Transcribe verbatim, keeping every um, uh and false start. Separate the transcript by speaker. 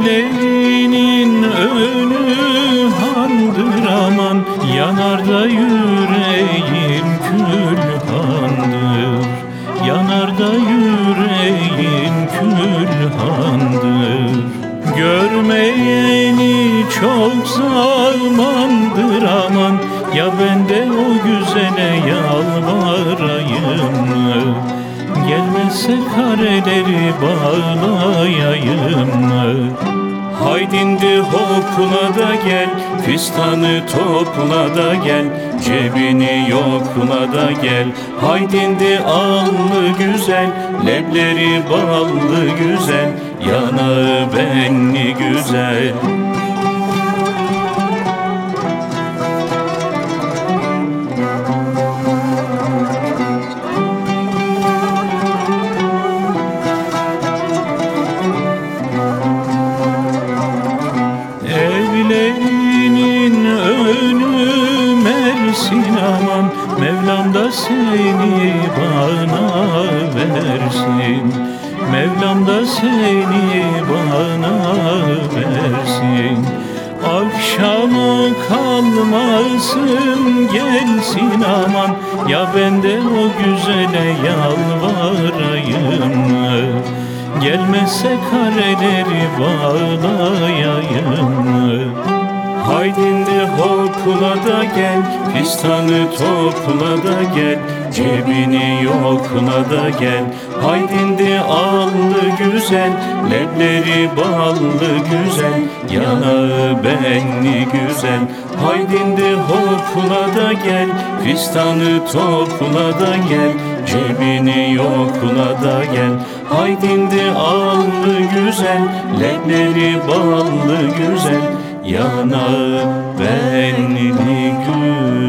Speaker 1: Evlerinin önü handır aman, yanar da yüreğim külhandır. Yanar da yüreğim külhandır. Görmeyeni çok zamandır aman, ya ben de o güzele yalvarayım mı? Gelmezse kareleri bağlayayım mı? Haydindi hopla da gel, fistanı topla da gel, cebini yokla da gel. Haydindi allı güzel, lebleri ballı güzel, yanağı benli güzel. Evlerinin önü Mersin aman, Mevlam da seni bana versin. Mevlam da seni bana versin. Akşama kalmasın gelsin aman, ya ben de o güzele yalvarayım mı? Gelmezse kareleri bağlayayım mı? Haydindi hopla da gel, fistanı topla da gel, cebini yokla da gel. Haydindi allı güzel, lebleri ballı güzel, yanağı benli güzel. Haydindi hopla da gel, fistanı topla da gel, cebini yokla da gel. Haydindi allı güzel, lebleri ballı güzel, yanağı benli güzel.